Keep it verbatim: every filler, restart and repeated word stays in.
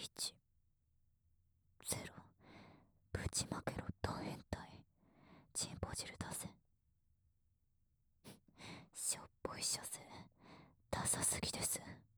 いち、ゼロ。ぶちまけろド変態。チンポ汁出せ。しょっぽい射精ダサすぎです。